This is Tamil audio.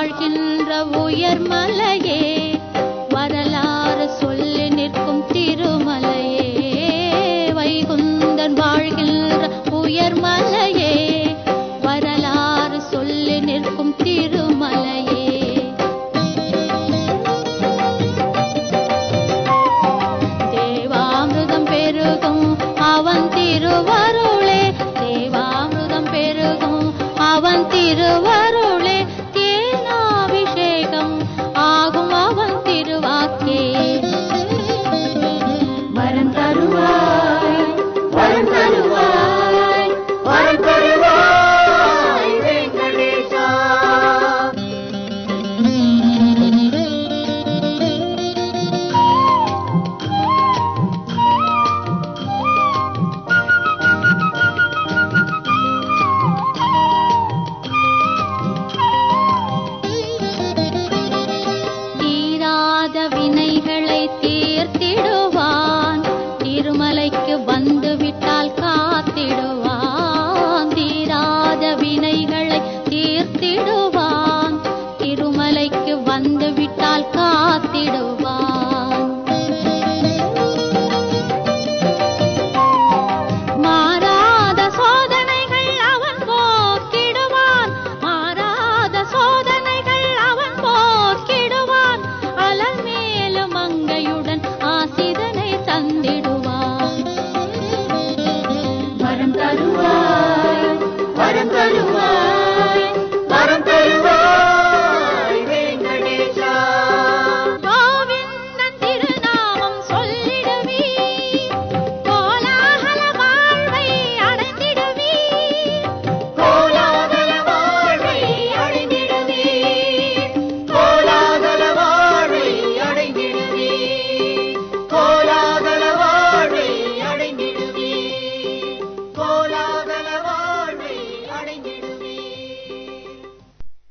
வாழ்கின்ற உயர்மலையே, வரலாறு சொல்லி நிற்கும் திருமலையே. வைகுந்தன் வாழ்கின்ற உயர்மலையே, வரலாறு சொல்லி நிற்கும் திருமலையே. தேவாமிர்தம் பெருகும் அவன் திருவருளே, தேவாமிர்தம் பெருகும் அவன் திருவருளே. தேனாபிஷேகம் ஆகும் அவன் திருவாக்கே. வரம் தருவாய், வரம் தருவாய், வரம் தருவாய் வெங்கடேசா. தீராத வினைகளை தீர்த்திடுவான், திருமலைக்கு வந்துவிட்ட